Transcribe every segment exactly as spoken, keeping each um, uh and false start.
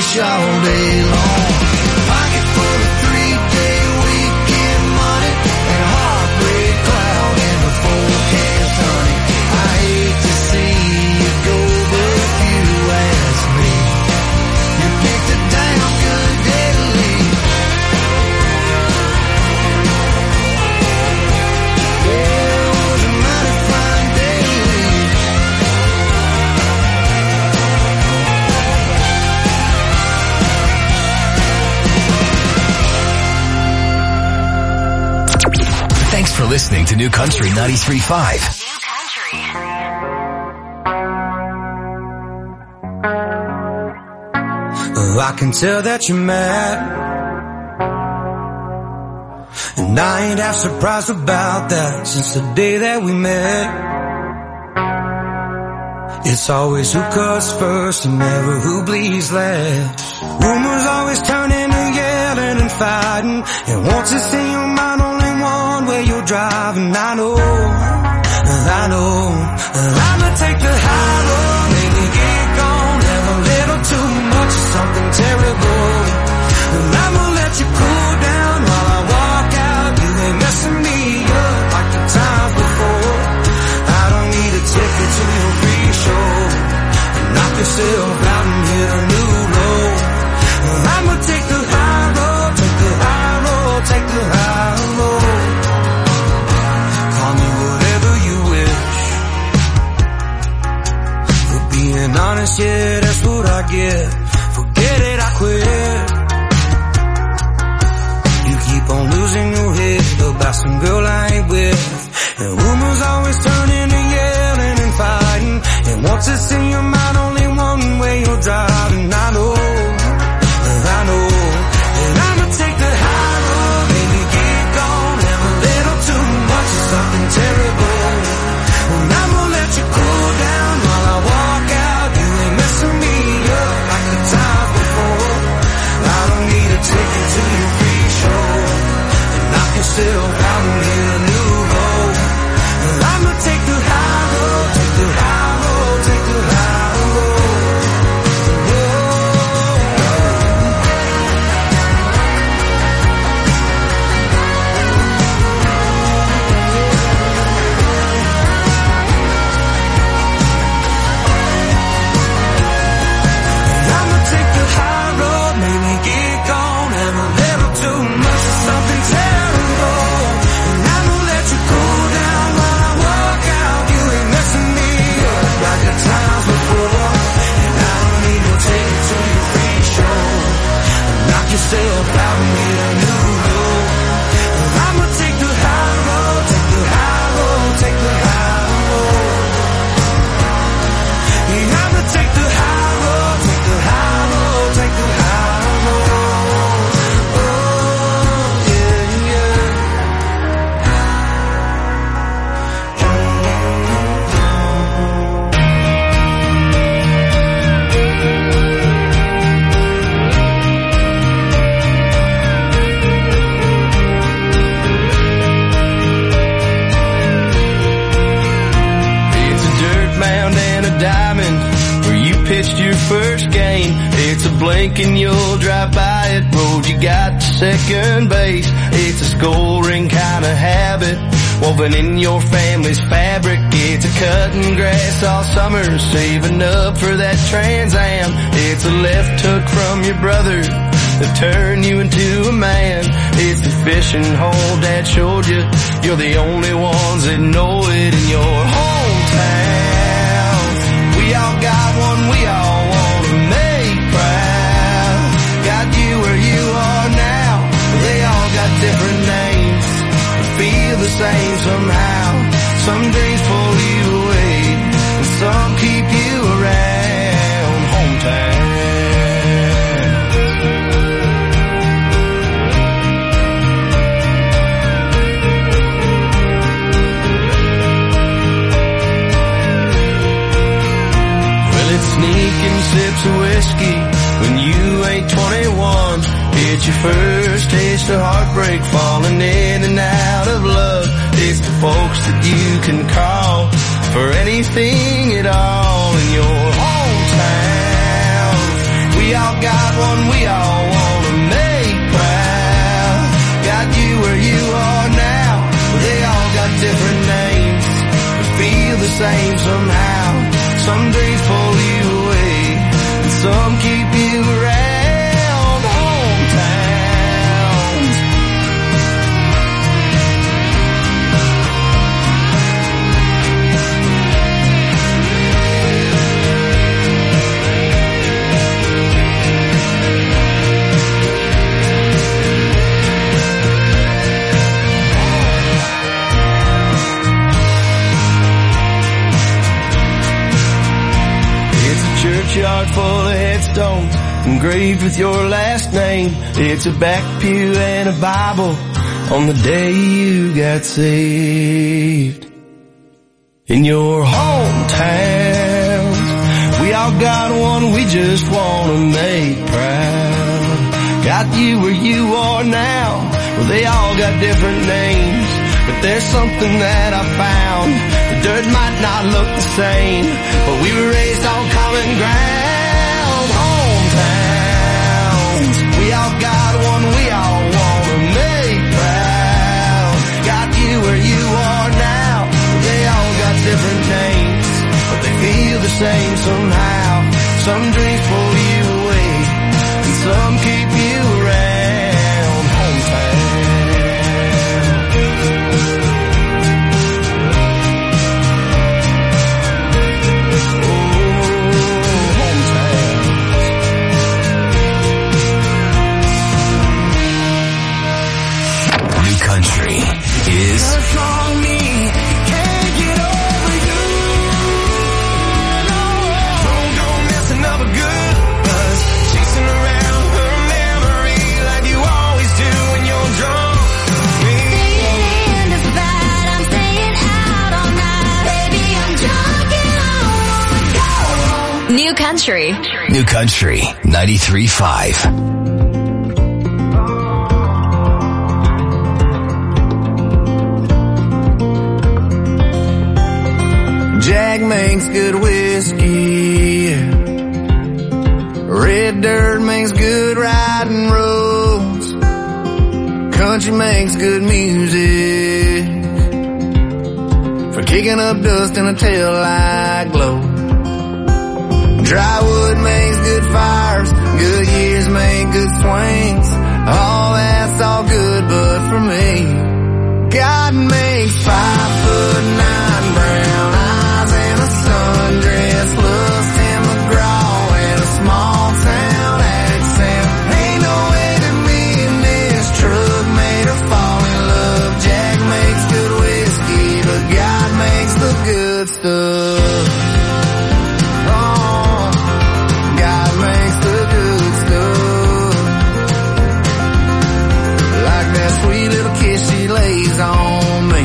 fish all day long. Pocket full of three-day weekend money and a heartbreak cloud in the forecast, honey. I hate to see you go, but if you ask me, you picked a damn good day to leave. Yeah, it was a mighty fine day to leave. Thanks for listening to New Country ninety-three point five. New Country. Oh, I can tell that you're mad, and I ain't half surprised about that since the day that we met. It's always who cuts first and never who bleeds last. Rumors always turn into yelling and fighting, and once it's in your mind only one way you're driving. I know, I know, I'ma take the high road, maybe get gone, have a little too much of something terrible, and I'ma let you cool down while I walk out. You ain't messing me up like the times before. I don't need a ticket to your pre-show, knock yourself out and hit a new low. I'ma take the high road, take the high road, take the high road. Call me whatever you wish. For being honest, yeah, that's what I get. Forget it, I quit. You keep on losing your head about some girl I ain't with, and rumors always turn into yelling and fighting, and once it's in your mind only one way you're driving. I know, I know, and I'ma take the high road, baby, get gone, have a little too much of something terrible, and I'ma let you cool down while I walk out. You ain't messing me up like the times before. I don't need a ticket to your free show, and knock yourself out and hit a new low. And I'ma take the high road, take the high road, take the high road. Yourself out and hit a new low. I'ma take the high road, take the high road, take the high road. Yeah, I'ma take the high road, take the high road, take the high road. Oh, yeah, yeah. Diamond, where you pitched your first game. It's a blink and you'll drive by it. Road you got to second base. It's a scoring kind of habit woven in your family's fabric. It's a cutting grass all summer, saving up for that Trans Am. It's a left hook from your brother that turned you into a man. It's the fishing hole Dad showed you. You're the only ones that know it in your hometown. We all got one we all want to make proud. Got you where you are now. They all got different names, but feel the same somehow. Some dreams pull you away, and some keep you around. Hometown. Sneaking sips of whiskey when you ain't twenty-one. It's your first taste of heartbreak, falling in and out of love. It's the folks that you can call for anything at all in your hometown. We all got one we all want to make proud. Got you where you are now. They all got different names, but feel the same somehow. Some dreams pull you away, and some keep you around. Hometowns. Churchyard full of headstones engraved with your last name. It's a back pew and a Bible on the day you got saved. In your hometowns, we all got one we just want to make proud. Got you where you are now. Well, they all got different names, but there's something that I found. The dirt might not look the same, but we were raised on common ground. Hometowns, we all got one we all want to make proud. Got you where you are now. They all got different names, but they feel the same somehow. Some dreams pull you away, and some keep you around. Hometown. Country is wrong me, can't get over you. No, don't go messing up a good buzz, chasing around her memory like you always do when you're drunk. Staying is bad, I'm staying out all night, baby, I'm drunk and I don't wanna go. New Country. New Country ninety-three point five. Jack makes good whiskey, red dirt makes good riding roads, country makes good music for kicking up dust in a taillight glow. Dry wood makes good fires, good years make good swings, all that's all good but for me, God makes five foot nine brown eyes and a sundress, lust and McGraw and a small town accent. Ain't no way that me and this truck made her fall in love. Jack makes good whiskey, but God makes the good stuff. Oh, God makes the good stuff. Like that sweet little kiss she lays on me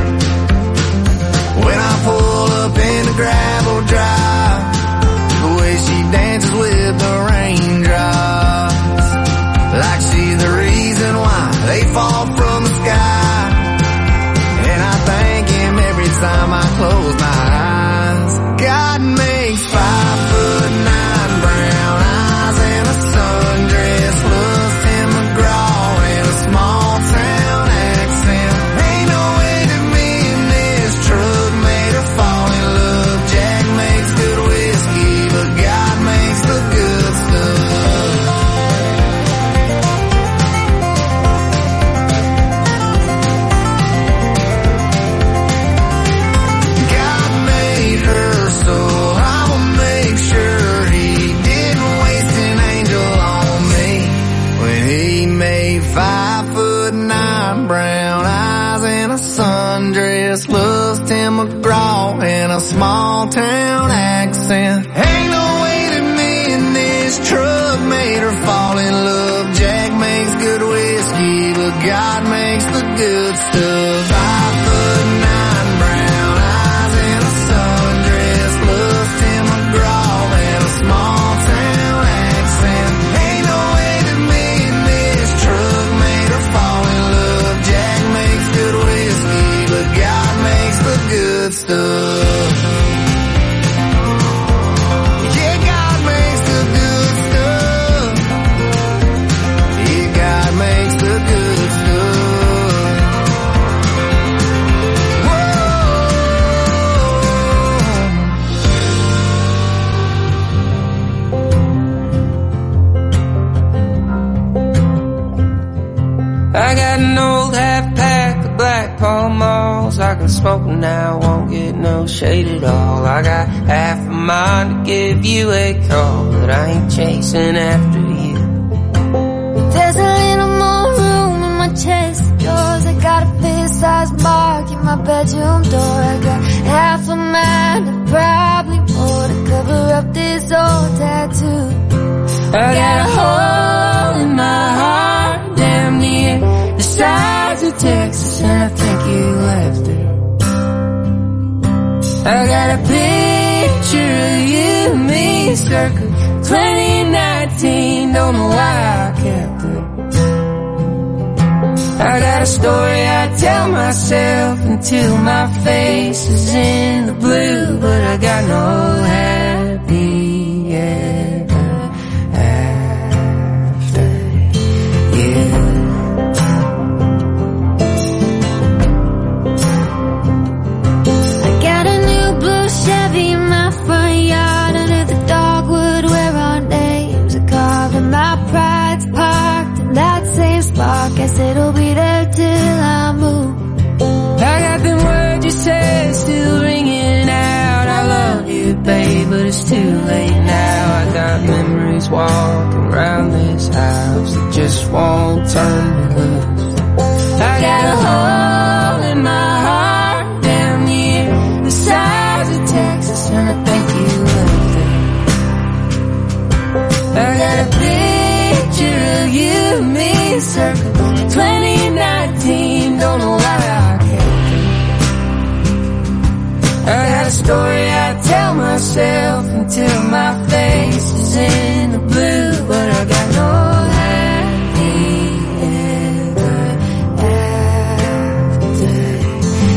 when I pull up in the gravel drive, the way she dances with the raindrops, like she's the reason why they fall from the sky. And I thank him every time I close my eyes. God makes five foot nine brown eyes and a sundress, lust and McGraw and a small town accent. Ain't no way that me and this truck made her fall in love. Jack makes good whiskey, but God makes the good stuff. God made her, so I'ma make sure he didn't waste an angel on me when he made five foot nine brown eyes and a sundress, lust and McGraw and a small town accent. Ain't no way that me and this truck made her fall in love. Jack makes good whiskey, but God makes the good stuff. Five foot nine brown eyes and a sundress, lust and McGraw and a small town accent. Ain't no way that me and this truck made her fall in love. Jack makes good whiskey, but God makes the good stuff. Yeah, God makes the good stuff. the smoke now, won't get no shade at all. I got half a mind to give you a call, but I ain't chasing after you. There's a little more room in my chest of drawers. I got a fist-sized mark in my bedroom door. I got half a mind and probably more to cover up this old tattoo. I got a hole in my heart, damn near the size of Texas, and I think you left it. I got a picture of you and me, circa twenty nineteen, don't know why I kept it. I got a story I tell myself until my face is in the blue, but I got no happy ever after you. I got a new blue Chevy in my front yard, under the dogwood where our names are carved, and my pride's parked in that same spot. Guess it'll be there till I move. I got them words you said still ringing out. I love you, babe, but it's too late now. I got memories walking around this house that just won't turn me loose. I got a hole in my heart, damn near the size of Texas, and I think you left it. I got a picture of you and me, circa twenty nineteen, don't know why I kept it. I got a story I tell myself until my face is in the blue, but I got no happy ever after you.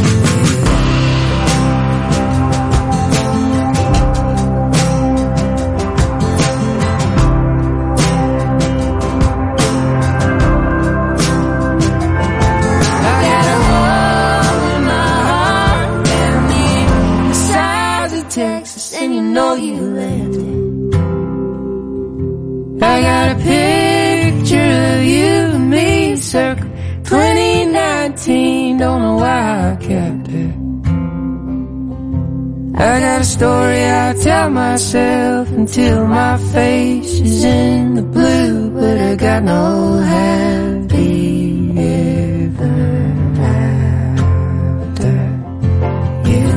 I got a hole in my heart, damn near the size of Texas, and you know you left it. I got a picture of you and me, circa twenty nineteen, don't know why I kept it. I got a story I tell myself until my face is in the blue, but I got no happy ever after you.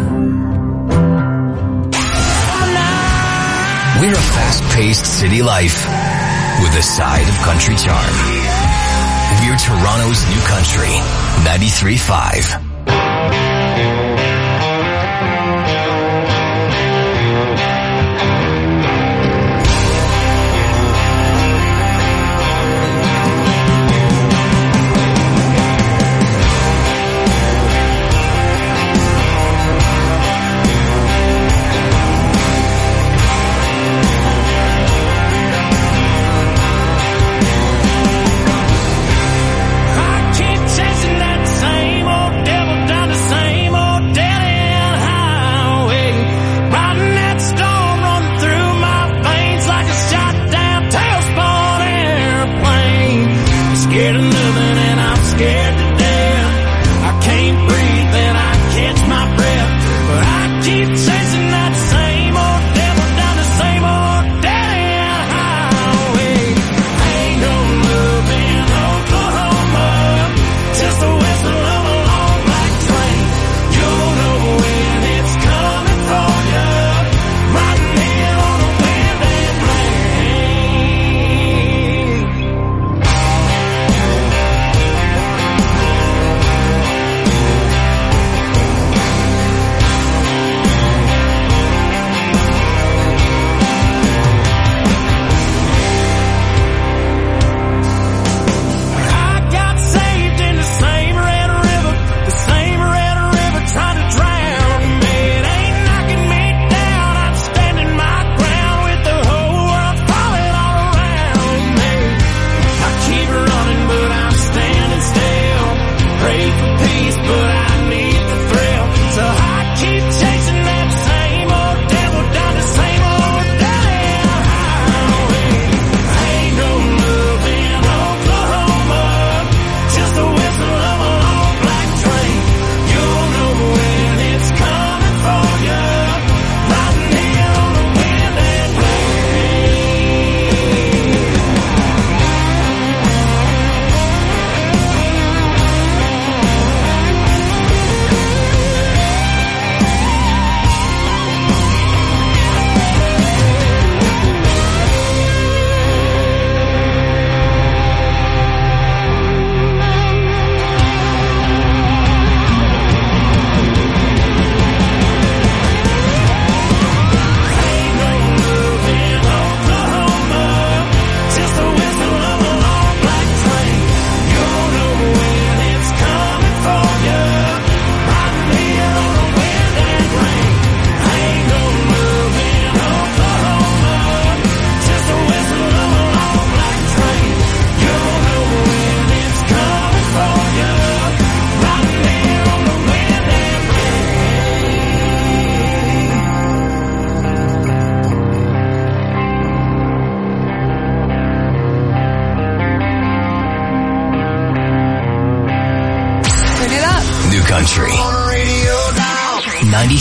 We're a fast-paced city life with a side of country charm. We're Toronto's new country, ninety-three point five. I keep chasing that same old devil.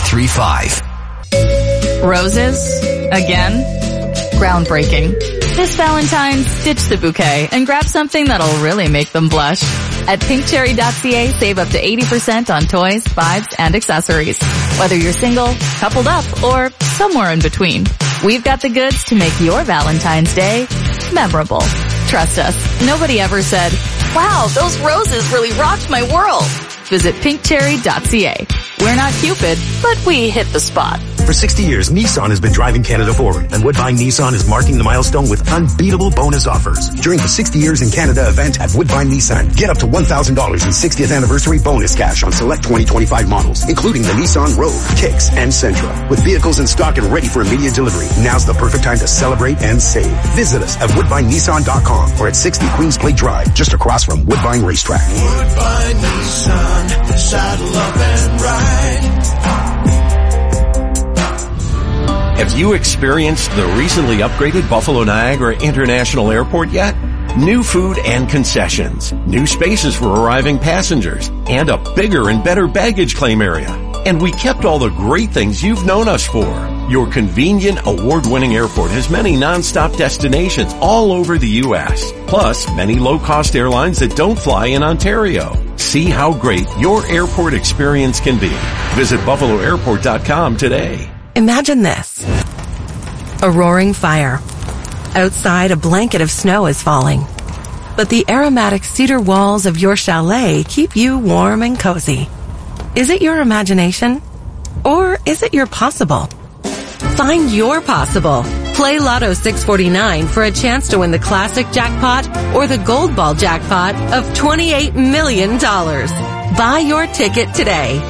ninety-three point five. Roses? Again? Groundbreaking. This Valentine's, ditch the bouquet and grab something that'll really make them blush. At pink cherry dot c a, save up to eighty percent on toys, vibes, and accessories. Whether you're single, coupled up, or somewhere in between, we've got the goods to make your Valentine's Day memorable. Trust us, nobody ever said, wow, those roses really rocked my world. Visit pink cherry dot c a. We're not Cupid, but we hit the spot. For sixty years, Nissan has been driving Canada forward, and Woodbine Nissan is marking the milestone with unbeatable bonus offers. During the sixty years in Canada event at Woodbine Nissan, get up to one thousand dollars in sixtieth anniversary bonus cash on select twenty twenty-five models, including the Nissan Rogue, Kicks, and Sentra. With vehicles in stock and ready for immediate delivery, now's the perfect time to celebrate and save. Visit us at woodbine nissan dot com or at sixty Queens Plate Drive, just across from Woodbine Racetrack. Woodbine Nissan, saddle up and ride. Have you experienced the recently upgraded Buffalo Niagara International Airport yet? New food and concessions, new spaces for arriving passengers, and a bigger and better baggage claim area. And we kept all the great things you've known us for. Your convenient, award-winning airport has many non-stop destinations all over the U S, plus many low-cost airlines that don't fly in Ontario. See how great your airport experience can be. Visit buffalo airport dot com today. Imagine this. A roaring fire. Outside, a blanket of snow is falling. But the aromatic cedar walls of your chalet keep you warm and cozy. Is it your imagination? Or is it your possible? Find your possible. Play Lotto six forty-nine for a chance to win the classic jackpot or the gold ball jackpot of twenty-eight million dollars. Buy your ticket today.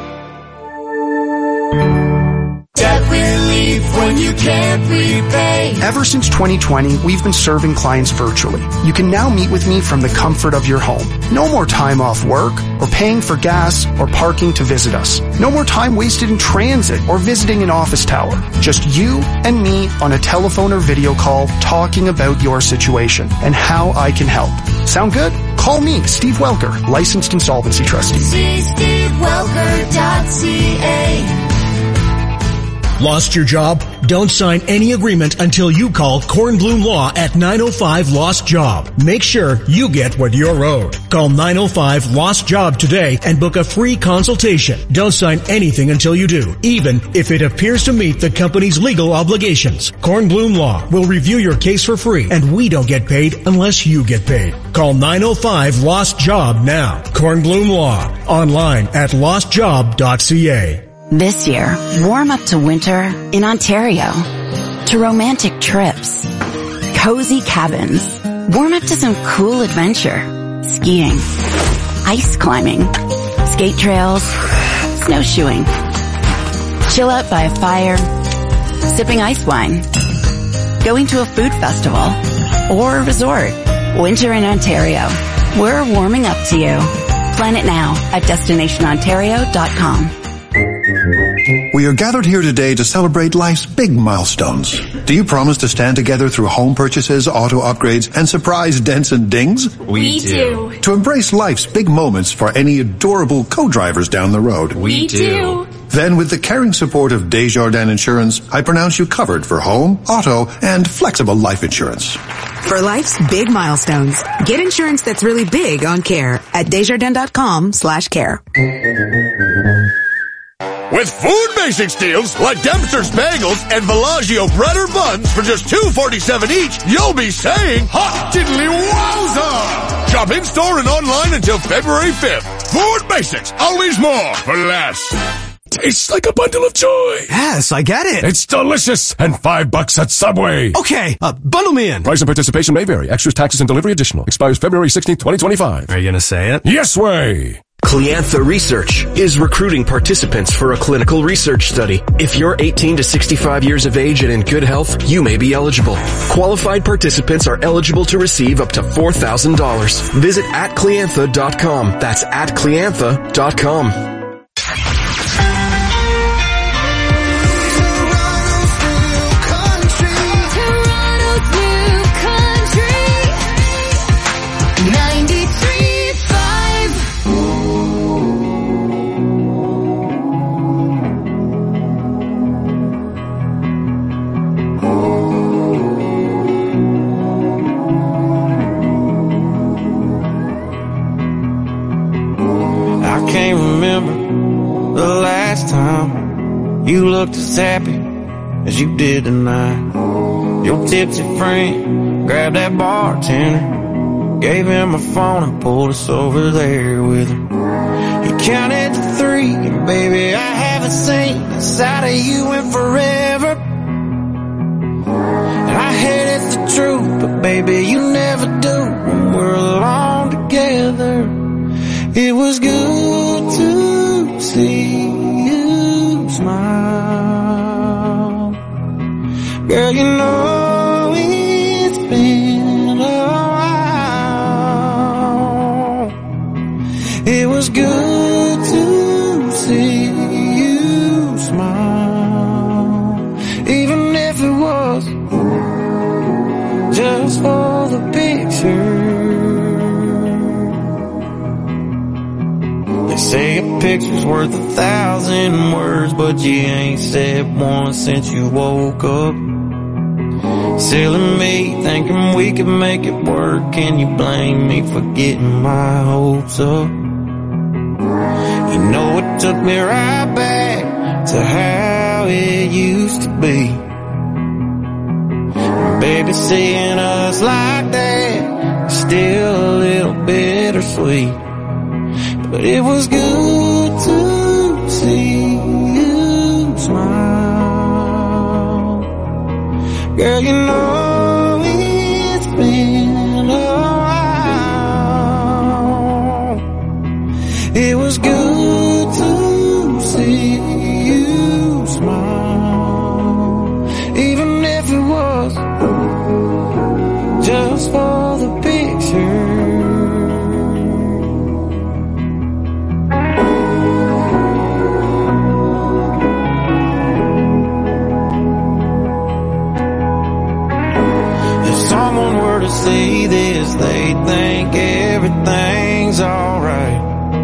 Debt relief when you can't repay. Ever since twenty twenty, we've been serving clients virtually. You can now meet with me from the comfort of your home. No more time off work or paying for gas or parking to visit us. No more time wasted in transit or visiting an office tower. Just you and me on a telephone or video call talking about your situation and how I can help. Sound good? Call me, Steve Welker, licensed insolvency trustee. See steve welker dot c a. Lost your job? Don't sign any agreement until you call Kornblum Law at nine oh five Lost Job. Make sure you get what you're owed. Call nine oh five Lost Job today and book a free consultation. Don't sign anything until you do, even if it appears to meet the company's legal obligations. Kornblum Law will review your case for free, and we don't get paid unless you get paid. Call nine oh five Lost Job now. Kornblum Law. Online at lost job dot c a. This year, warm up to winter in Ontario. To romantic trips, cozy cabins, warm up to some cool adventure, skiing, ice climbing, skate trails, snowshoeing. Chill out by a fire, sipping ice wine, going to a food festival, or a resort. Winter in Ontario. We're warming up to you. Plan it now at destination ontario dot com. We are gathered here today to celebrate life's big milestones. Do you promise to stand together through home purchases, auto upgrades, and surprise dents and dings? We, we do. To embrace life's big moments for any adorable co-drivers down the road? We, we do. Then with the caring support of Desjardins Insurance, I pronounce you covered for home, auto, and flexible life insurance. For life's big milestones, get insurance that's really big on care at desjardins dot com slash care. With Food Basics deals like Dempster's Bagels and Villaggio Bread or Buns for just two forty-seven each, you'll be saying, hot diddly wowza! Shop in-store and online until February fifth. Food Basics, always more for less. Tastes like a bundle of joy. Yes, I get it. It's delicious and five bucks at Subway. Okay, uh, bundle me in. Price and participation may vary. Extras, taxes, and delivery additional. Expires February sixteenth, twenty twenty-five. Are you gonna say it? Yes way. Cliantha Research is recruiting participants for a clinical research study. If you're eighteen to sixty-five years of age and in good health, you may be eligible. Qualified participants are eligible to receive up to four thousand dollars. Visit at cliantha dot com. That's at cliantha dot com. You looked as happy as you did tonight. Your tipsy friend grabbed that bartender, gave him a phone and pulled us over there with her. He counted to three, and baby, I haven't seen the side of you in forever. And I hate it's the truth, but baby, you never do when we're alone together. It was good to see you smile. Girl, you know it's been a while. It was good to see you smile, even if it was just for the picture. They say a picture's worth a thousand words, but you ain't said one since you woke up. Silly me, thinking we could make it work. Can you blame me for getting my hopes up? You know it took me right back to how it used to be. And baby, seeing us like that is still a little bittersweet. But it was good to see you smile. Girl, you know it's been a while. It was good to see you smile, even if it was just for the picture. Someone were to see this, they'd think everything's alright.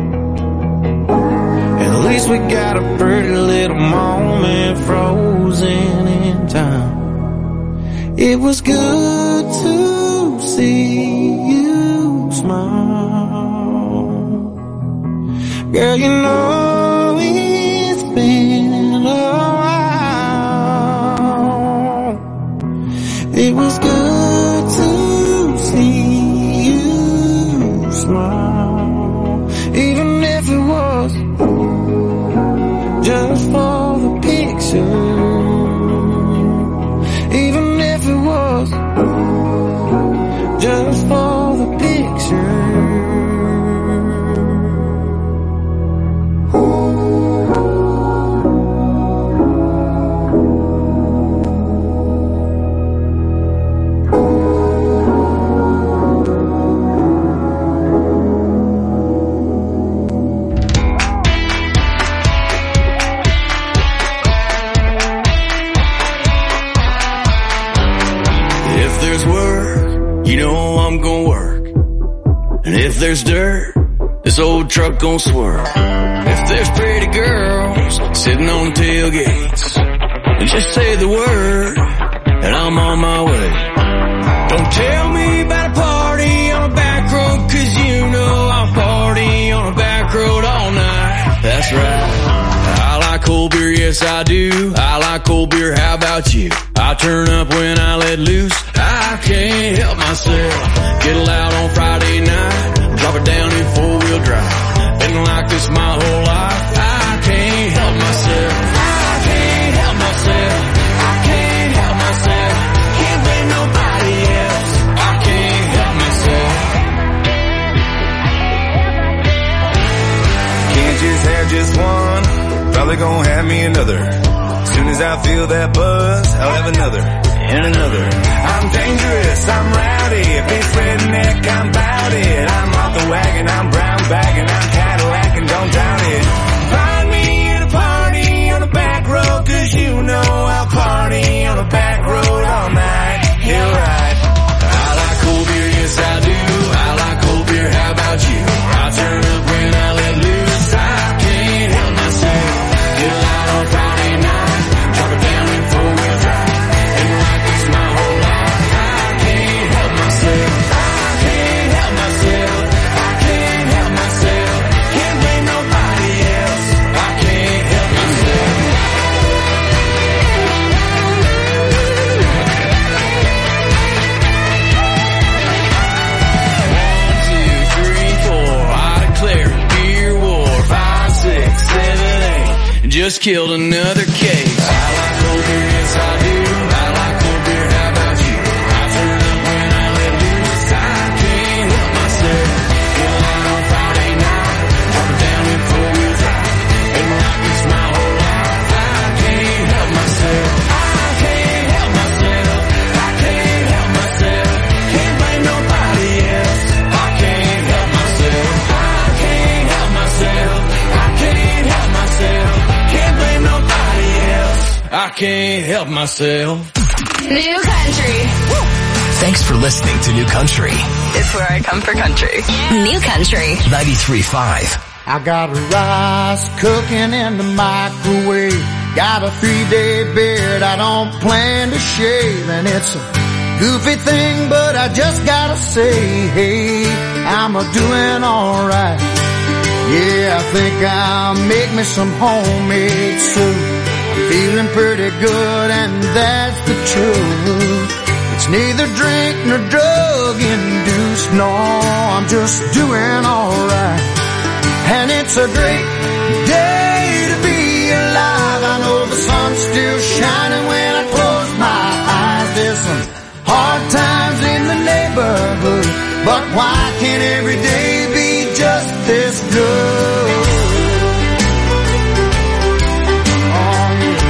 At least we got a pretty little moment frozen in time. It was good to see you smile. Girl, you know it's been a while. It was good to see you smile, even if it was just for the picture. Even if it was just for the picture. If there's dirt, this old truck gon' swerve. If there's pretty girls sitting on tailgates, just say the word and I'm on my way. Don't tell me about a party on a back road, cause you know I'll party on a back road all night. That's right. I like cold beer, yes I do. I like cold beer, how about you? I turn up when I let loose. I can't help myself. Get loud on Friday night, drop it down in four-wheel drive. Been like this my whole life. I can't help myself. I can't help myself. I can't help myself. Can't blame nobody else. I can't help myself. Can't just have just one. Probably gonna have me another. As soon as I feel that buzz, I'll have another and another. I'm dangerous, I'm rowdy. If it's redneck, I'm bout it. I'm off the wagon, I'm brown bagging, I'm Cadillac and don't doubt it. Find me at a party on the back road, cause you know I'll party on the back road all night. You're right. I like cold beer, yes I do. I like cold beer, how about you? I turn up when I let loose. I can't help myself. Get loud on Friday night, drop it down in four-wheel drive. And like this my whole life. I can't help myself. I can't help myself. I can't help myself. Can't blame nobody else. killed another case. I like cold beer, yes I do. I like cold beer, how about you? I turn up when I let loose. I can't help myself. Going out on Friday night, driving down in four-wheel drive. Been like this my whole life. I can't help myself. I can't help myself. I can't help myself. Can't blame nobody else. I can't help myself. I can't help myself. I can't help myself. Can't blame nobody else. I can't help myself. New Country. Thanks for listening to New Country. It's where I come for country. New Country. ninety-three point five. I got rice cooking in the microwave. Got a three-day beard I don't plan to shave. And it's a goofy thing, but I just gotta say, hey, I'm a doing alright. Yeah, I think I'll make me some homemade soup. I'm feeling pretty good, and that's the truth. It's neither drink nor drug induced. No, I'm just doing alright. And it's a great day to be alive. I know the sun's still shining when I close my eyes. There's some hard times in the neighborhood, but why can't every day be just this good? Oh,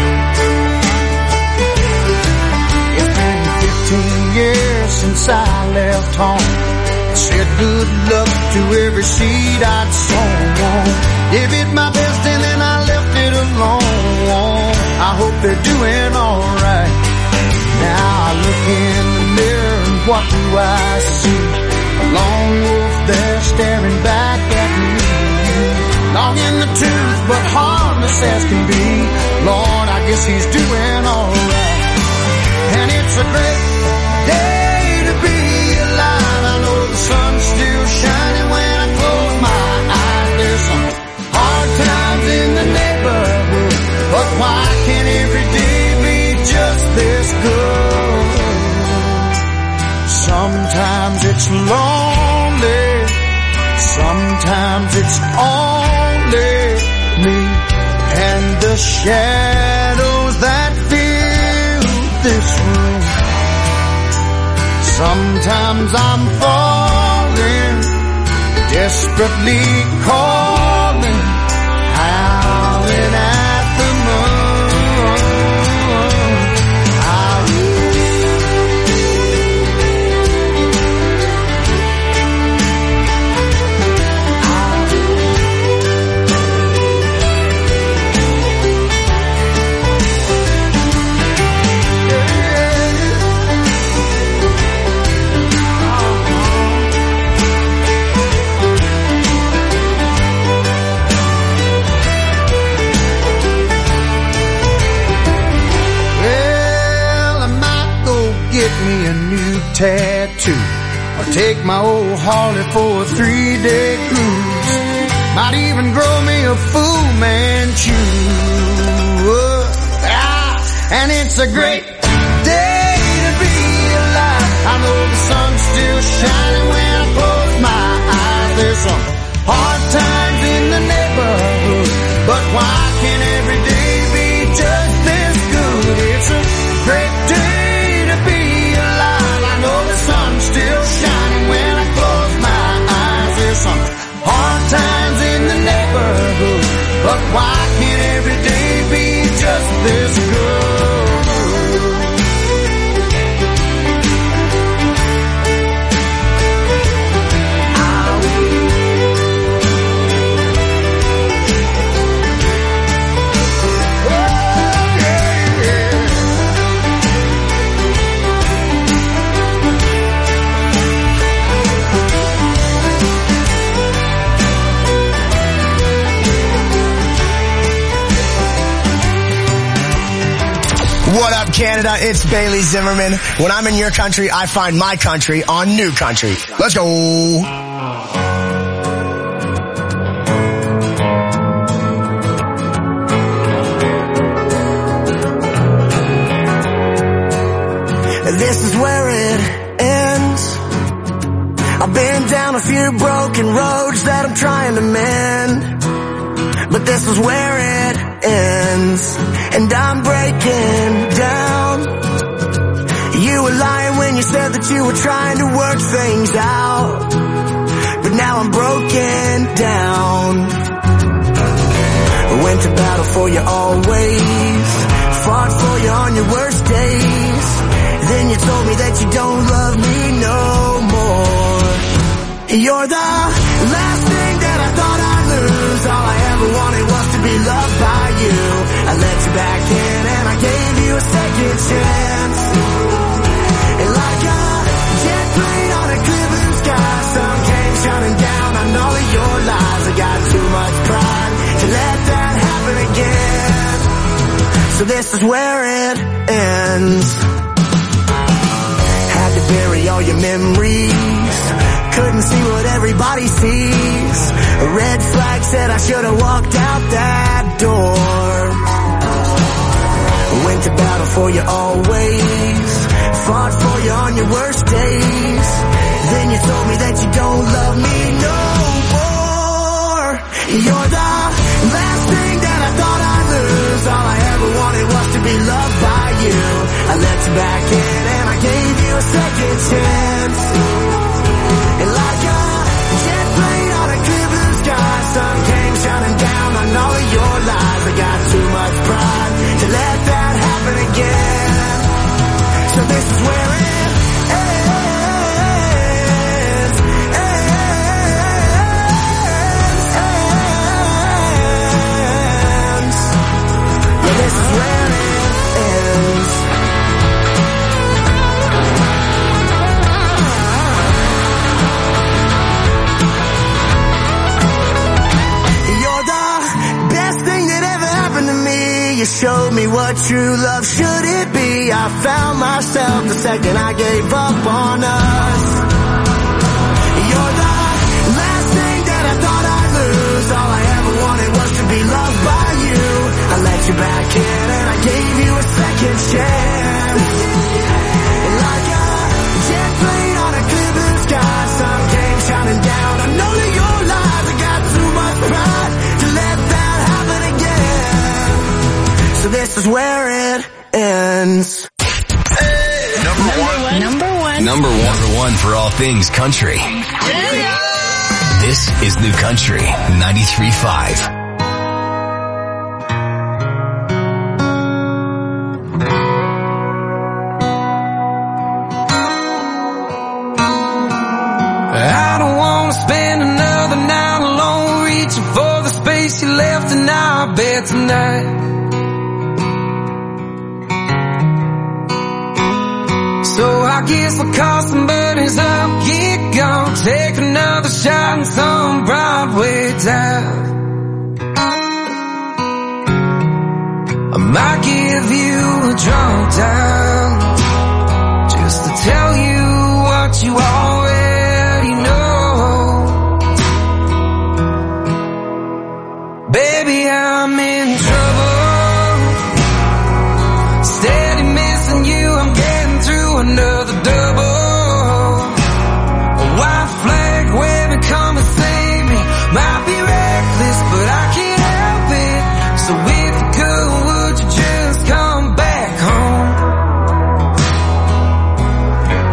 yeah. It's been fifteen years since I left home. Said good luck to every seed I'd sown. Gave it my best and then I left it alone. I hope they're doing alright. Now I look in the mirror and what do I see? A lone wolf there staring back at me. Long in the tooth but harmless as can be. Lord, I guess he's doing alright. And it's a great day to be alive. I know the sun's still shining when I close my eyes. There's some hard times in the neighborhood, but why can't every day be just this good? Sometimes it's lonely, sometimes it's only me and the shadows that fill this room. Sometimes I'm falling, desperately calling, howling at the moon. Me a new tattoo, or take my old Harley for a three-day cruise. Might even grow me a Fu Manchu. Ah, and it's a great day to be alive. I know the sun's still shining when I close my eyes. There's some hard times in the neighborhood, but why can't every day be just this good? It's a great day to be alive. I know the sun's still shining when I close my eyes. There's some hard times in the neighborhood, but why can't every day be just this good? What up, Canada? It's Bailey Zimmerman. When I'm in your country, I find my country on New Country. Let's go. This is where it ends. I've been down a few broken roads that I'm trying to mend, but this is where it ends, and I'm breaking down. You were lying when you said that you were trying to work things out, but now I'm broken down. Went to battle for you always, fought for you on your worst days. Then you told me that you don't love me no more. You're the last thing that I thought I'd lose. All I ever wanted was to be loved by you. I let you back in and I gave you a second chance. And like a jet plane on a clear blue sky, sun came shining down on all of your lies. I got too much pride to let that happen again. So this is where it ends. Had to bury all your memories, couldn't see what everybody sees. A red flag said I should have walked out that door. Went to battle for you always, fought for you on your worst days. Then you told me that you don't love me no more. You're the last thing that I thought I'd lose. All I ever wanted was to be loved by you. I let you back in and I gave you a second chance. And like a jet plane on a clear blue sky, sun came shining down on all of your lies. I got too much pride to let that happen again. So this is where it ends, ends, ends. Yeah, this is where it ends. You showed me what true love should it be. I found myself the second I gave up on us. You're the last thing that I thought I'd lose. All I ever wanted was to be loved by you. I let you back in and I gave you a second chance. And like a jet plane on a clear blue sky, sun came shining down on all of your lies. I got too much pride to let that happen again. So this is where it ends. Hey, number, number one. one. Number one. Number one. Number one for all things country. Yeah. This is New Country ninety-three point five. I don't want to spend another night alone, reaching for the space you left in our bed tonight. So I guess we'll call some buddies up, get gone, take another shot in some Broadway dive. I might give you a drunk dial, just to tell you what you already know. Baby, I'm in trouble, steady missing you, I'm getting through another double. A white flag waving, come and save me. Might be reckless, but I can't help it. So if you could, would you just come back home?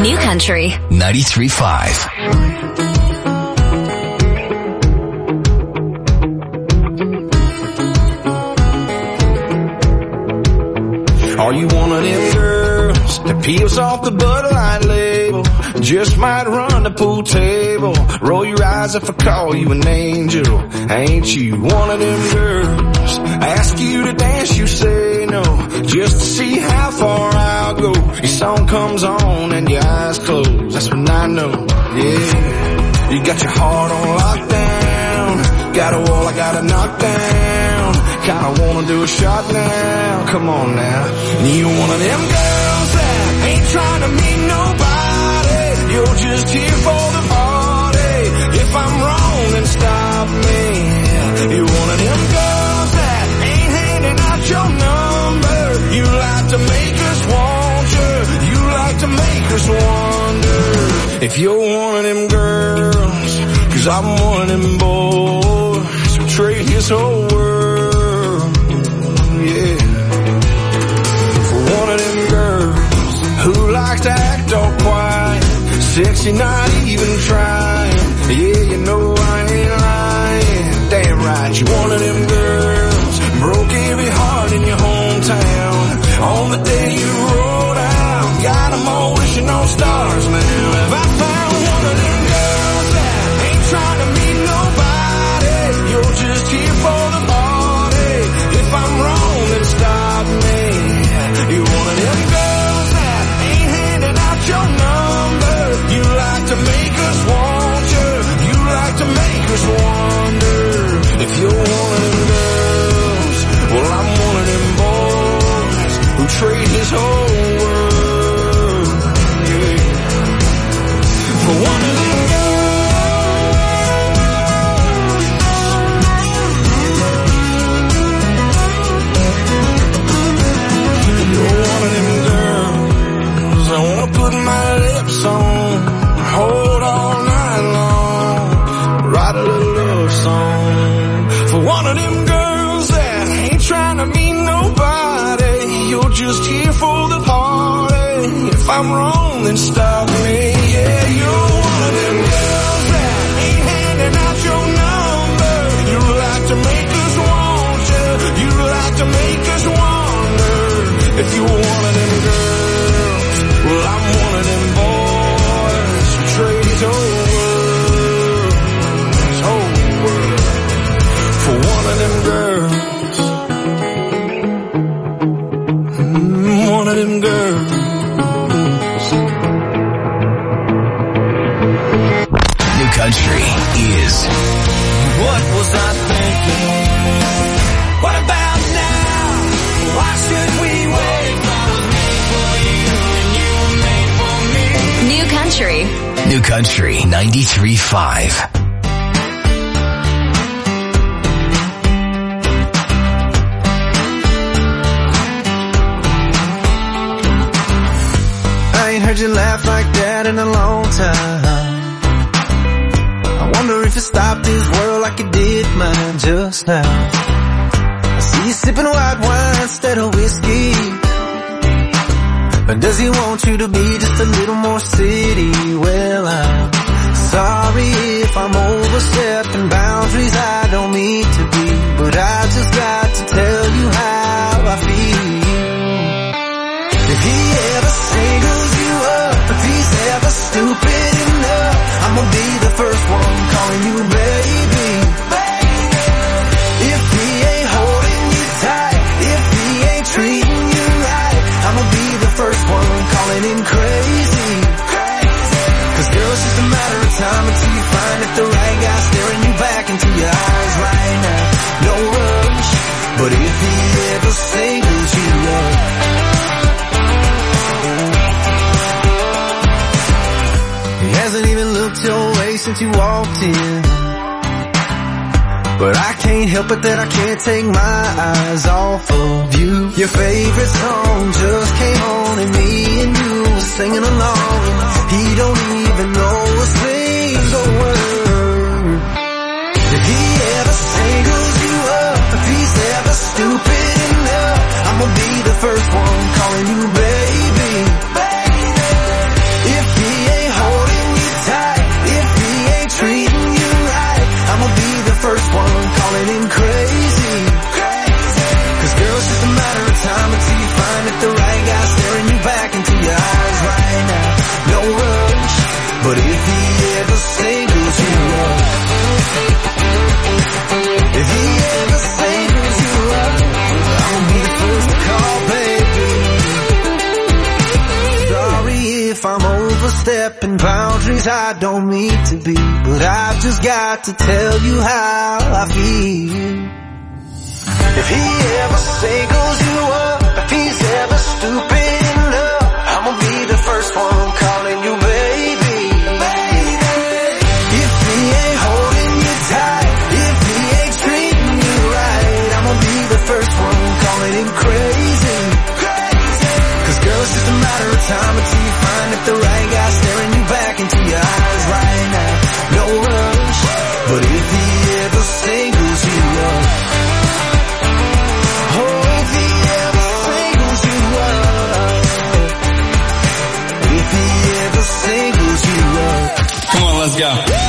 New Country ninety-three point five. Are you one of them girls that peels off the Bud Light label? Just might run the pool table. Roll your eyes if I call you an angel. Ain't you one of them girls? Ask you to dance, you say no. Just to see how far I'll go. Your song comes on and your eyes close. That's when I know, yeah. You got your heart on lockdown. Got a wall I gotta knock down. Kinda wanna do a shot now. Come on now. You one of them girls that ain't trying to meet nobody. You're just here for the party. If I'm wrong, then stop me. You're one of them girls that ain't handing out your number. You like to make us want you. You like to make us wonder if you're one of them girls. Cause I'm one of them boys who trade his whole world, yeah, for one of them girls who likes to act all quiet, sexy, not even trying. Yeah, you know I ain't lying. Damn right, you one of them girls broke every heart in your hometown on the day you rolled out. Got them all wishing on stars now. Have I found one of them girls that ain't trying to meet nobody? You're just here for the party. If I'm wrong, then stop me. You're one of them girls that ain't handing out your number. You like to make us want you. You like to make us wonder if you're one of them girls. Well, I'm one of them boys who trade his whole world, yeah, for one of them I wanna put my lips on, hold all night long, write a little love song for one of them girls that ain't trying to meet nobody. You're just here for the party. If I'm wrong, then stop me. Yeah, you're one of them girls that ain't handing out your number. You like to make us want you. You like to make us wonder if you're one of them girls. Well, I'm one of them boys who trade his whole world, his whole world, for one of them girls. Mm, one of them girls. New Country is What was I thinking? What about now? Why should we wait? New Country. New Country ninety-three point five. I ain't heard you laugh like that in a long time. I wonder if you stopped this world like you did mine just now. I see you sipping white wine instead of whiskey. But does he want you to be just a little more city? Well, I'm sorry if I'm overstepping boundaries I don't mean to be, but I just got to tell you how I feel. If he ever singles you up, if he's ever stupid enough, I'm gonna be the first one calling you baby. If he ain't holding you tight, if he ain't treating you right, I'm gonna be the first one calling him crazy. Cause girl, it's just a matter of time until you find that the right guy staring you back into your eyes right now. No rush, but if he ever singles you up, he hasn't even looked your way since you walked in. But I can't help it that I can't take my eyes off of you. Your favorite song just came on and me and you were singing along. He don't even know a single word. If he ever singles you up, if he's ever stupid enough, I'm gonna be the first one calling you baby. If he ways I don't mean to be, but I've just got to tell you how I feel. If he ever singles you up, if he's ever stupid enough, I'ma be the first one calling you baby. If he ain't holding you tight, if he ain't treating you right, I'ma be the first one calling him crazy. Cause girl, it's just a matter of time until you find that the right guy staring you back into your eyes right now. No rush, but if he ever singles you up, oh, if he ever singles you up, if he ever singles you up. Come on, let's go.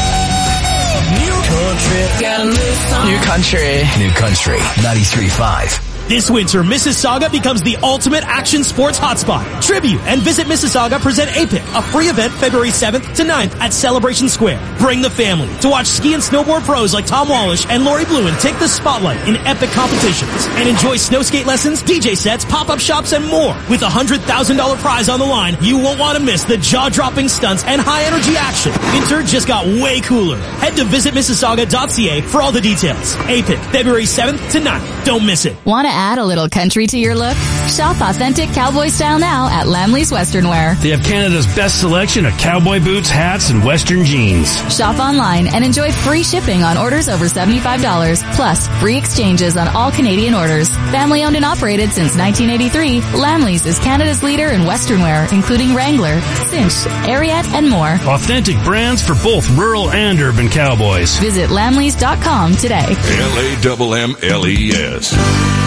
New country, got a new song. New country. New country. ninety-three point five. This winter, Mississauga becomes the ultimate action sports hotspot. Tribute and Visit Mississauga present A P I C, a free event February seventh to ninth at Celebration Square. Bring the family to watch ski and snowboard pros like Tom Wallish and Lori Bluin take the spotlight in epic competitions. And enjoy snow skate lessons, D J sets, pop-up shops, and more. With a one hundred thousand dollars prize on the line, you won't want to miss the jaw-dropping stunts and high-energy action. Winter just got way cooler. Head to visit mississauga dot c a for all the details. A P I C, February seventh to ninth. Don't miss it. Want to add a little country to your look? Shop authentic cowboy style now at Lamley's Western Wear. They have Canada's best selection of cowboy boots, hats, and Western jeans. Shop online and enjoy free shipping on orders over seventy-five dollars, plus free exchanges on all Canadian orders. Family owned and operated since nineteen eighty-three, Lamley's is Canada's leader in Western wear, including Wrangler, Cinch, Ariat, and more. Authentic brands for both rural and urban cowboys. Visit lamleys dot com today. L A M M L E S.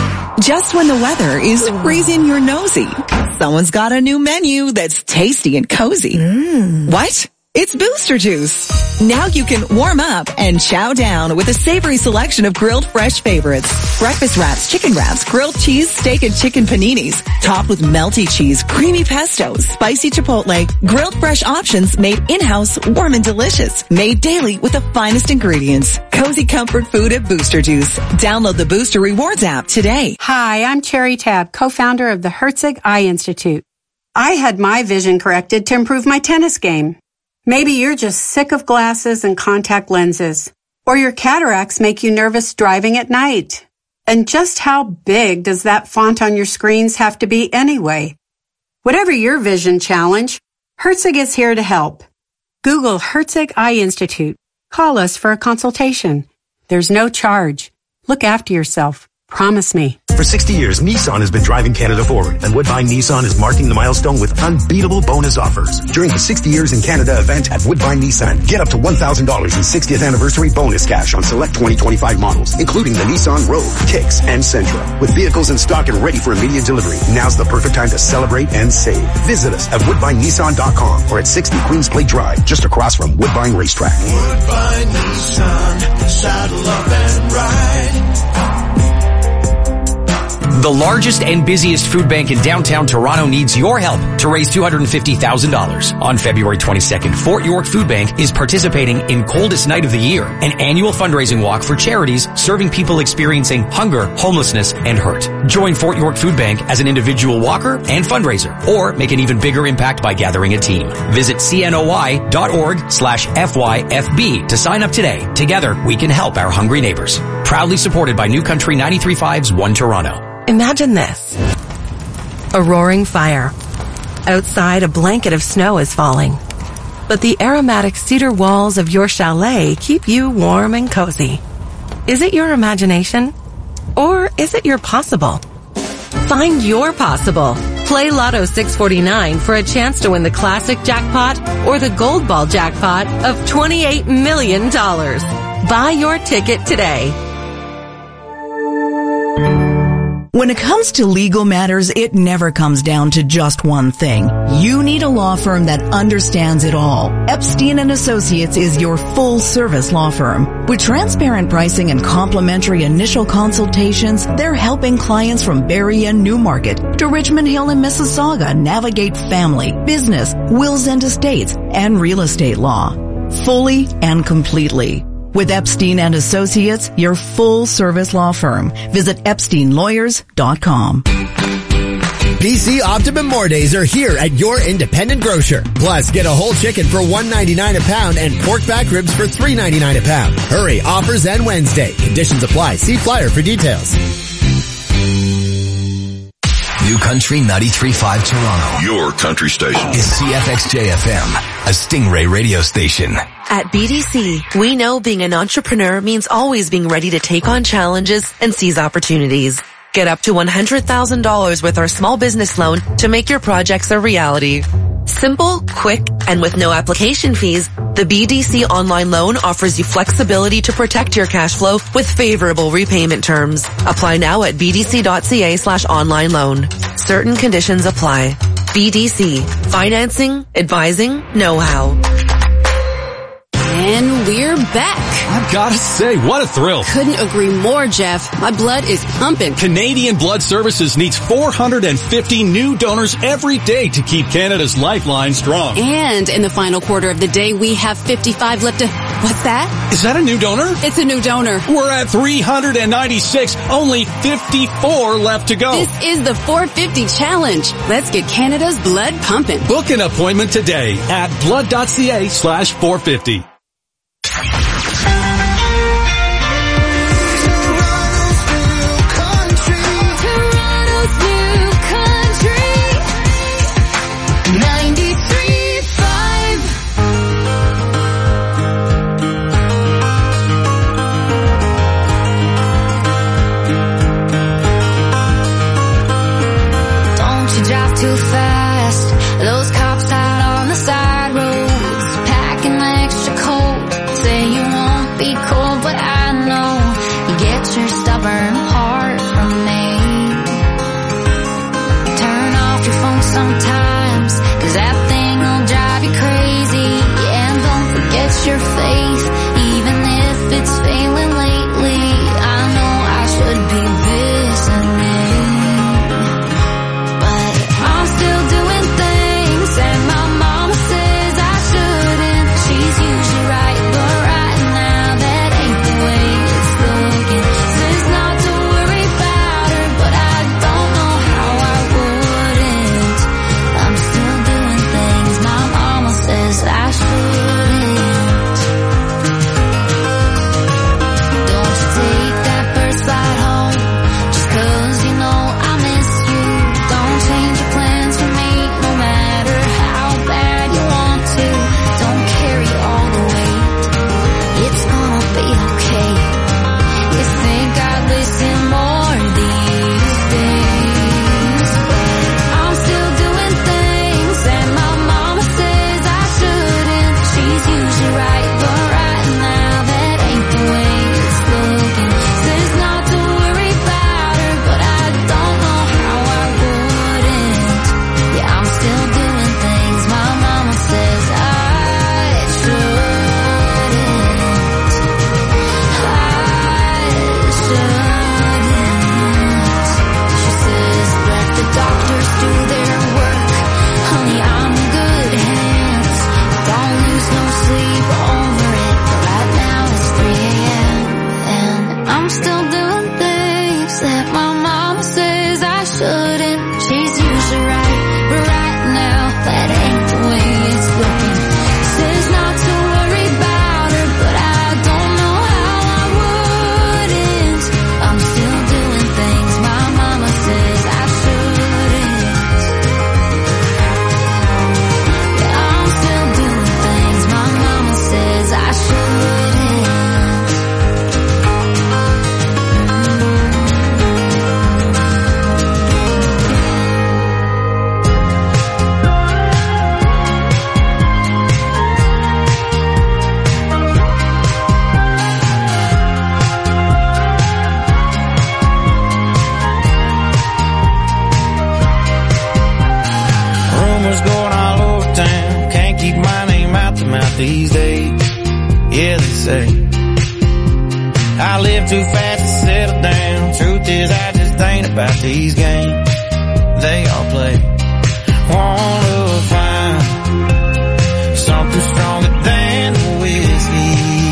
Just when the weather is raising your nosy, someone's got a new menu that's tasty and cozy. Mm. What? It's Booster Juice. Now you can warm up and chow down with a savory selection of grilled fresh favorites. Breakfast wraps, chicken wraps, grilled cheese, steak and chicken paninis, topped with melty cheese, creamy pesto, spicy chipotle, grilled fresh options made in-house, warm and delicious, made daily with the finest ingredients. Cozy comfort food at Booster Juice. Download the Booster Rewards app today. Hi, I'm Cherry Tab, co-founder of the Herzig Eye Institute. I had my vision corrected to improve my tennis game. Maybe you're just sick of glasses and contact lenses, or your cataracts make you nervous driving at night. And just how big does that font on your screens have to be anyway? Whatever your vision challenge, Herzig is here to help. Google Herzig Eye Institute. Call us for a consultation. There's no charge. Look after yourself. Promise me. For sixty years, Nissan has been driving Canada forward, and Woodbine Nissan is marking the milestone with unbeatable bonus offers. During the sixty years in Canada event at Woodbine Nissan, get up to one thousand dollars in sixtieth anniversary bonus cash on select twenty twenty-five models, including the Nissan Rogue, Kicks, and Sentra. With vehicles in stock and ready for immediate delivery, now's the perfect time to celebrate and save. Visit us at woodbine nissan dot com or at sixty Queens Plate Drive, just across from Woodbine Racetrack. Woodbine Nissan, saddle up and ride. The largest and busiest food bank in downtown Toronto needs your help to raise two hundred fifty thousand dollars. On February twenty-second, Fort York Food Bank is participating in Coldest Night of the Year, an annual fundraising walk for charities serving people experiencing hunger, homelessness, and hurt. Join Fort York Food Bank as an individual walker and fundraiser, or make an even bigger impact by gathering a team. Visit cnoy.org slash FYFB to sign up today. Together, we can help our hungry neighbors. Proudly supported by New Country ninety-three point five's One Toronto. Imagine this. A roaring fire. Outside, a blanket of snow is falling. But the aromatic cedar walls of your chalet keep you warm and cozy. Is it your imagination? Or is it your possible? Find your possible. Play Lotto six forty-nine for a chance to win the classic jackpot or the gold ball jackpot of twenty-eight million dollars. Buy your ticket today. When it comes to legal matters, it never comes down to just one thing. You need a law firm that understands it all. Epstein and Associates is your full-service law firm. With transparent pricing and complimentary initial consultations, they're helping clients from Barrie and Newmarket to Richmond Hill and Mississauga navigate family, business, wills and estates, and real estate law. Fully and completely. With Epstein and Associates, your full-service law firm. Visit epstein lawyers dot com. P C Optimum More Days are here at your independent grocer. Plus, get a whole chicken for one ninety-nine a pound and pork back ribs for three ninety-nine a pound. Hurry, offers end Wednesday. Conditions apply. See flyer for details. New Country ninety-three point five Toronto. Your country station. Is C F X J F M, a Stingray radio station. At B D C, we know being an entrepreneur means always being ready to take on challenges and seize opportunities. Get up to one hundred thousand dollars with our small business loan to make your projects a reality. Simple, quick, and with no application fees, the B D C online loan offers you flexibility to protect your cash flow with favorable repayment terms. Apply now at bdc.ca slash online loan. Certain conditions apply. B D C. Financing, advising, know-how. And we're back. I've got to say, what a thrill. Couldn't agree more, Jeff. My blood is pumping. Canadian Blood Services needs four hundred fifty new donors every day to keep Canada's lifeline strong. And in the final quarter of the day, we have fifty-five left to... What's that? Is that a new donor? It's a new donor. We're at three hundred ninety-six, only fifty-four left to go. This is the four fifty challenge. Let's get Canada's blood pumping. Book an appointment today at blood.ca slash 450. Too fast, those cops out on the side roads, packing extra coat, say you won't be cold, but I know you get your stubborn heart from me. Turn off your phone sometimes, cause that thing will drive you crazy, yeah, and don't forget your faith, even if it's failing lately. I know I should be missing it. And my mama says I shouldn't. She's usually right, but right now that ain't the way it's looking. Says not to worry about her, but I don't know how I wouldn't. I'm still doing things my mama says I shouldn't. Don't you take that first flight home, just cause you know I miss you. Don't change your plans for me, no matter how bad you want to. Don't carry all the weight. It's gonna be okay. You think I'd listen more these days, but I'm still doing things and my mama says I shouldn't. She's usually right, but right now that ain't the way it's looking. Says not to worry about her, but I don't know how I wouldn't. Yeah, I'm still doing things my mama says I shouldn't. I shouldn't. She says let the doctors do their work. Honey, I'm in good hands. Don't lose no sleep over it. But right now it's three a.m. and I'm still doing things that my mama says I shouldn't. She's usually right, but right now that ain't the way it's looking. Says not to worry about her, but I don't know how I wouldn't. I'm still doing things my mama says I shouldn't. Yeah, I'm still doing things my mama says I shouldn't. Rumors going all over town. Can't keep my name out the mouth these days. Yeah, they say I live too fast to settle down. Truth is, I just ain't about these games they all play. Want to find something stronger than the whiskey.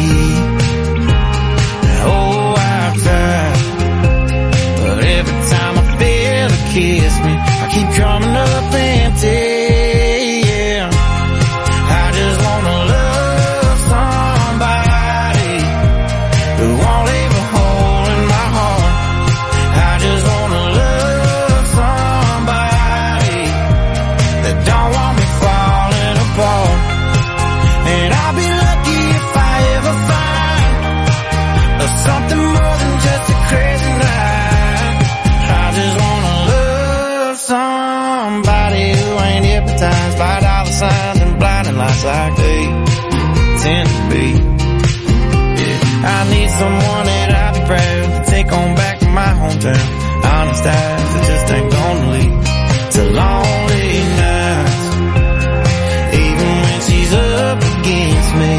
Oh, I've tried, but every time I feel her kiss me, I keep coming up empty. Yeah, I just wanna love somebody who won't leave a hole in my heart. I just wanna love somebody that don't want me falling apart. And I'll be lucky if I ever find something more than just a crazy night. I just wanna love somebody who ain't hypnotized by dollar signs and blinding lights like they tend to be. Yeah, I need someone that I'll be proud to take on back to my hometown. Honest eyes that just ain't gonna lead to lonely nights. Even when she's up against me,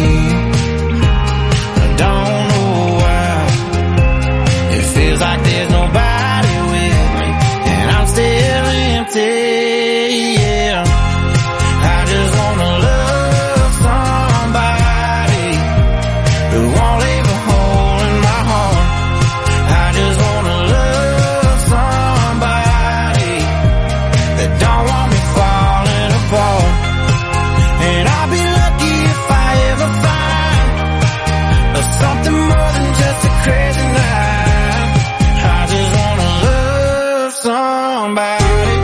I don't know why. It feels like there's nobody with me, and I'm still empty. Yeah, I just wanna love somebody who won't leave a hole in my heart. I just wanna love somebody that don't want me falling apart. And I'll be lucky if I ever find something more than just a crazy night. I just wanna love somebody.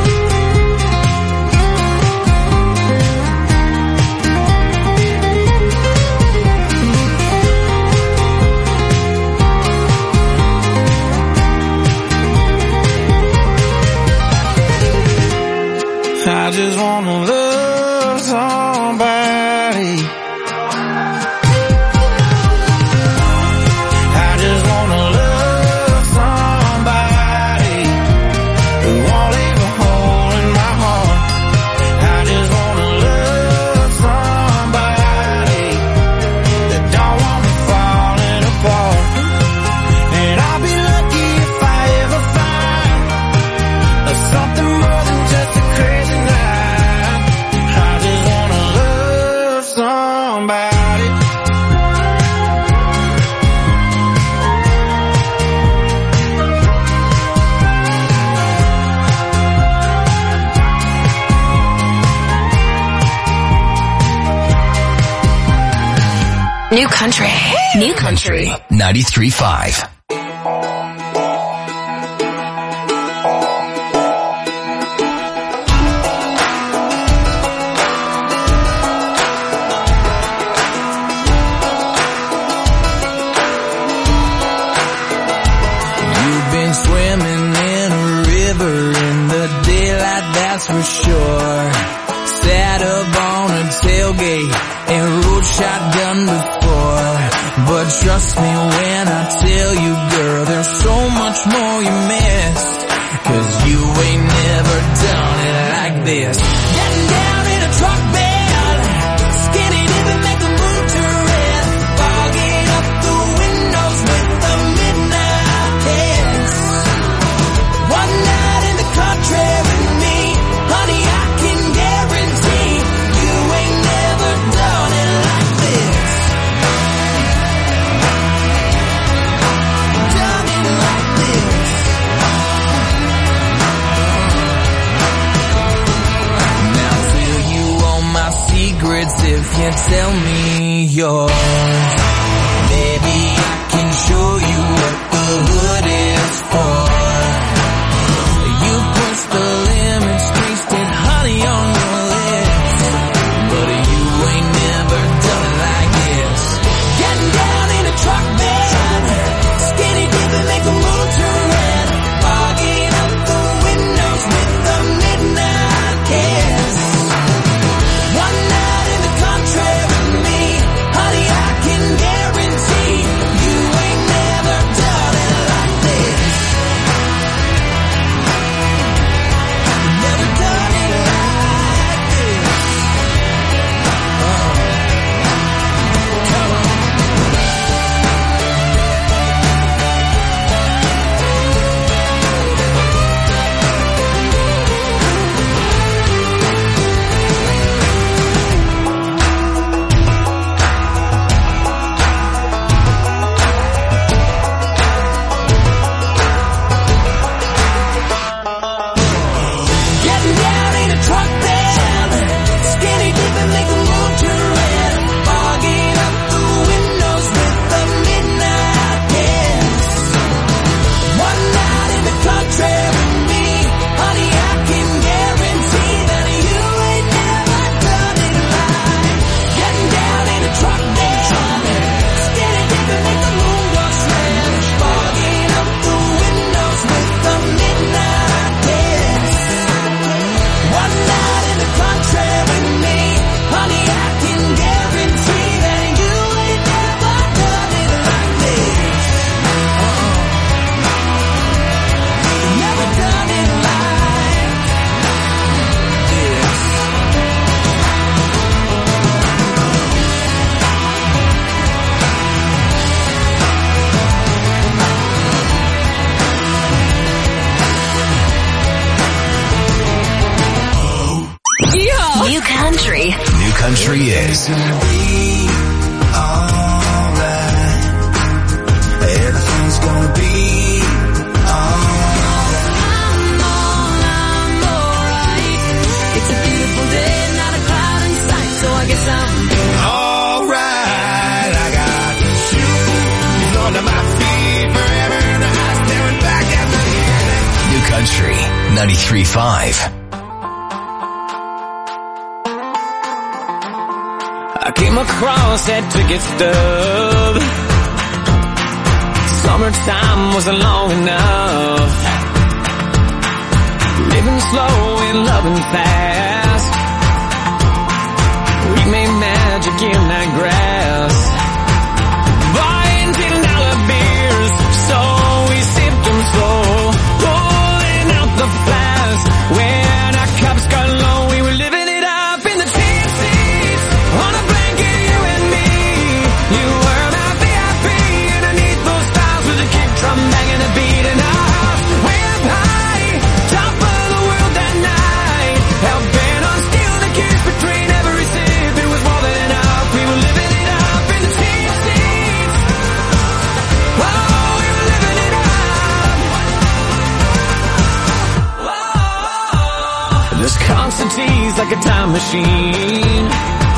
I just wanna love somebody. I just wanna love somebody who won't leave a hole in my heart. I just wanna love somebody that don't want me falling apart. And I'll be lucky if I ever find something more than just a crazy night. I just wanna love somebody. New country. New country. ninety-three point five. You've been swimming in a river in the daylight, that's for sure. Sat up on a tailgate and rode shotgun before. But trust me when I tell you, girl, there's so much more you missed. Cause you ain't never done it like this. Getting down in a truck bed, skinny dipping, make the moon turn red. Fogging up the windows with the midnight kiss. One night in the country with me, honey, I can guarantee you ain't never done it like this. Done it like this. Now feel you all my secrets if you tell me yours. Baby, I can show you what the hood is for. You push the limits, tasted honey on your lips. But you ain't never done it like this. Getting down in a truck bed, skinny dipping, make the moon turn red. Fogging up the windows with the midnight kiss. One night in the country with me, honey, I can guarantee you ain't never done it like this. country is. Everything's gonna be alright. I'm all, I'm alright. It's a beautiful day, not a cloud in sight, so I guess I'm alright. I got shoes under my feet forever, the eyes staring back at me. New Country ninety-three point five. I came across that ticket stub. Summertime wasn't long enough. Living slow and loving fast. We made magic in that grass. Buying ten dollar beers, so we sipped them slow. Pulling out the flask. When our cups got low, we were living it up in the cheap seats. On a blanket, you and me. You were my V I P underneath those stars with a kick drum banging a beat and a house way up high, top of the world that night. Hell bent on stealing a kiss between every sip. It was more than enough. We were living it up in the cheap seats. Oh, we were living it up. Whoa. This Constantine's like a time machine.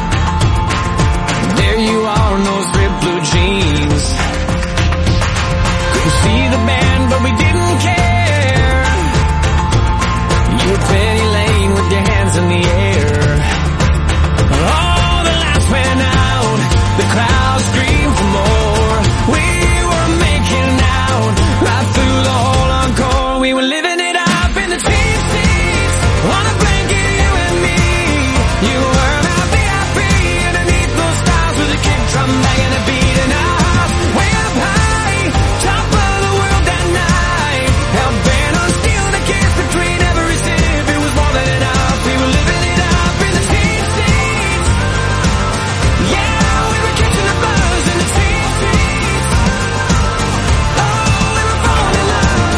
There you are in those ripped blue jeans. Couldn't see the band, but we didn't care. You were Penny Lane with your hands in the air. Oh, the lights went out. The crowd screamed for more. We were making out right through the whole encore. We were living it up in the cheap seats. On a blanket, you and me. You were my V I P underneath those stars with a kick drum banging a beat and a house way up high, top of the world that night. Hell bent on stealing a kiss between every sip. It was more than enough. We were living it up in the cheap seats. Yeah, we were catching the buzz in the cheap seats. Oh, we were falling in love.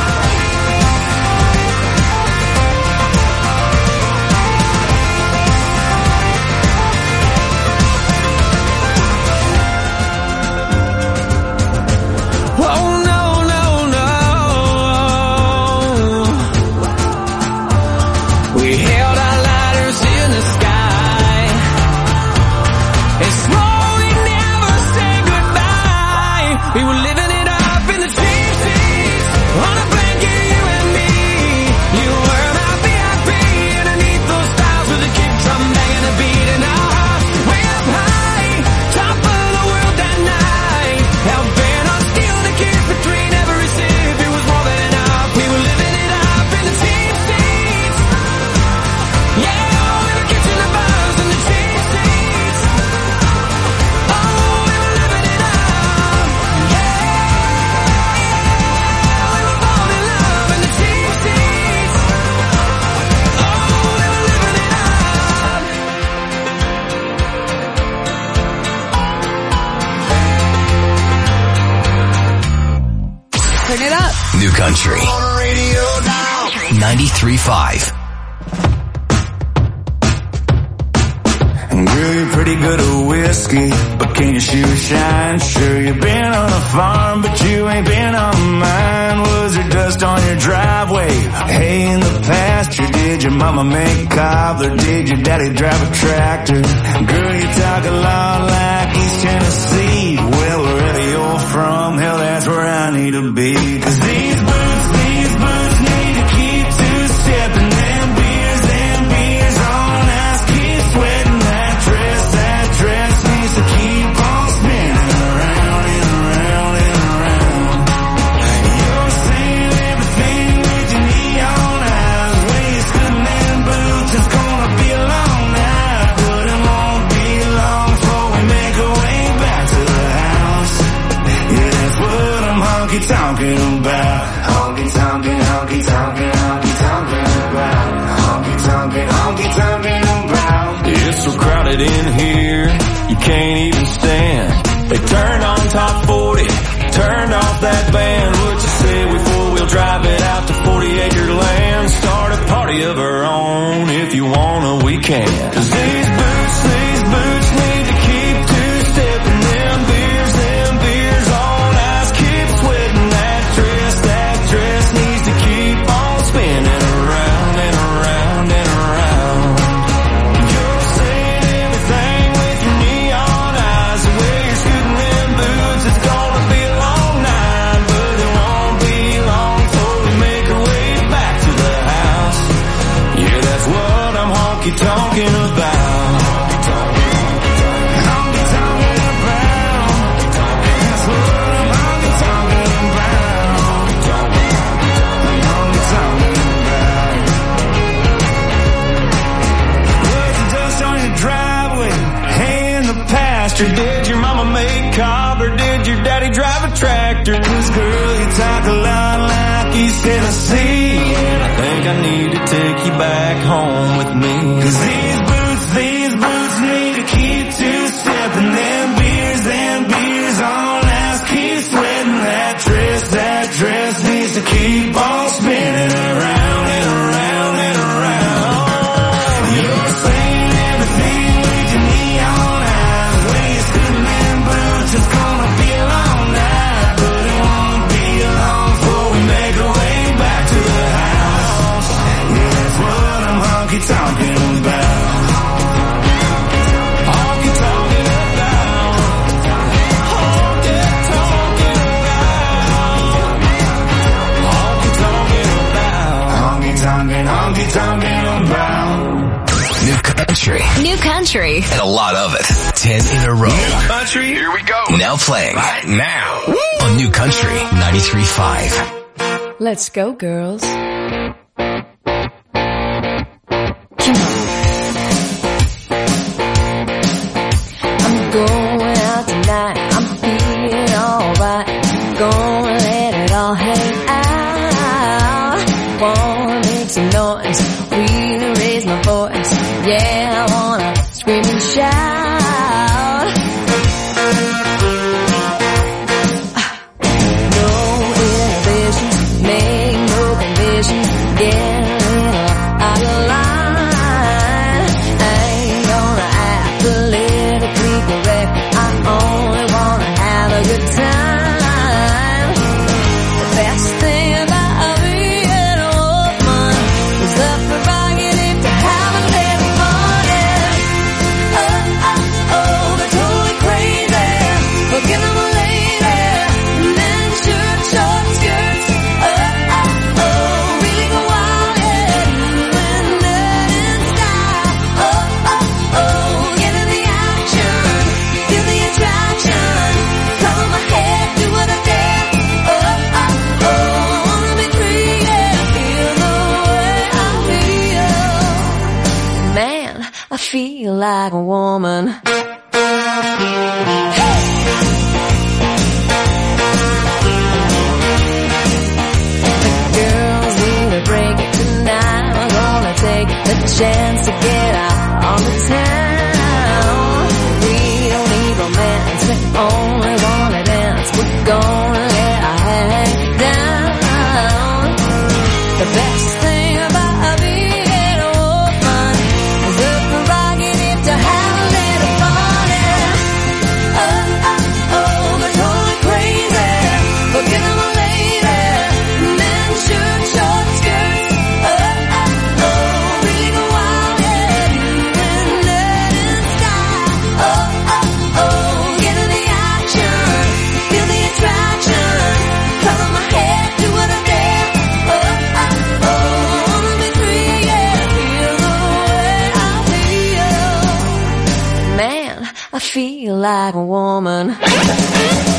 Oh no, no, no. We held our lighters in the sky and swore we'd never say goodbye. We were living it up in the cheap seats. On a blanket, you and me. You were my V I P underneath those stars with a kick drum banging a beat and a house way up high, top of the world that night. Hell bent on stealing a kiss between every sip. It was more than enough. We were living it up in the cheap seats. Yeah, we were catching the buzz in the cheap seats. Oh, we were living it up. Yeah, we were falling in love in the cheap seats. Oh, we were living it up. Turn it up. New Country ninety-three point five. Girl, you're pretty good at whiskey, but can you shoot shine? Sure, you've been on a farm, but you ain't been on mine. Was there dust on your driveway? Hay in the pasture? Did your mama make cobbler? Did your daddy drive a tractor? Girl, you talk a lot like East Tennessee. Well, wherever you're from, hell, that's where I need to be. 'Cause these boots, these boots need to keep two-step, and them beers, them beers on ice keep sweating. That dress, that dress needs to keep on spinning around and around and around. You're saying everything with your neon eyes, wasting them boots. It's gonna be a long night, but it won't be long before we make our way back to the house. Yeah, that's what I'm honky-tonking about. Honky-tonking, honky-tonking, honky-tonking about. Honky-tonking, honky-tonking about. It's so crowded in here, you can't even stand. They turned on top forty, turned off that band. What you say we four-wheel drive it out to forty acre land? Start a party of our own, if you wanna we can. 'Cause these boots, these boots honky-tonkin' about. Honky-tonkin' about. That's what I'm honky-tonkin' about. Honky-tonkin' about. Was the dust on your driveway? Hay in the pasture? Did your mama make cob or did your daddy drive a tractor? 'Cause girl, you talk a lot like East Tennessee, and I think I need to take you back home with me. 'Cause these boots, these boots need to keep two-stepping. Them beers, them beers on last. Keep sweating that dress, that dress needs to keep on spinning around and around and around. You're saying everything with your neon eyes. When you're sitting in boots, it's gonna be a long night, but it won't be long before we make our way back to the house. Yeah, that's what I'm honky-tonkin' about. Honky-tonkin' about. Honky-tonkin' about. Honky-tonkin' about. Honky-tonkin', honky-tonkin' about. New country. New country. And a lot of it. Ten in a row. New country, here we go. Now playing. Right now. On New Country ninety-three point five. Let's go, girls. I'm going out tonight. I'm feeling alright. Gonna let it all hang out. Wanna make some noise. Really raise my voice. Yeah, I wanna scream and shout. No inhibitions, make no conditions. Get a little out of line. I ain't gonna act politically correct. I only wanna have a good time. The best thing about being a woman is the prerogative to have a little fun. Oh, oh, oh, they're totally crazy. Forgive them a lady. Men in shirts, short skirts. Oh, oh, oh, really go wild, yeah. Doing that in style. Oh, oh, oh, get in the action. Feel the attraction. Cover my head, do what I dare. Oh, oh, oh, I wanna be free, yeah. Feel the way I feel. Man, I feel like a woman. Girls need a break tonight. We're gonna take the chance to get out on the town. We don't need romance, we only wanna dance. We're gonna let our head down. The best thing about being a woman is the prerogative to have a little fun. Oh, oh, oh, they're totally crazy. Forgive them a lady. Men in shirts, short skirts. Oh, oh, oh, really go wild, yeah. Doing that in style. Oh, oh, oh, get in the action. Feel the attraction. Cover my head, do what I dare. Oh, oh, oh, I wanna be free, yeah. Feel the way I feel. Man, I feel like a woman.